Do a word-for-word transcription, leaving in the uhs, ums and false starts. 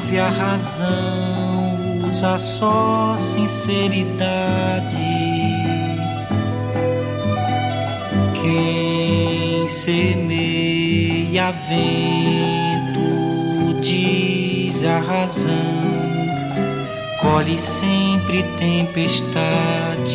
ouve a razão, usa só sinceridade. Quem semeia vento, diz a razão, colhe sempre tempestade.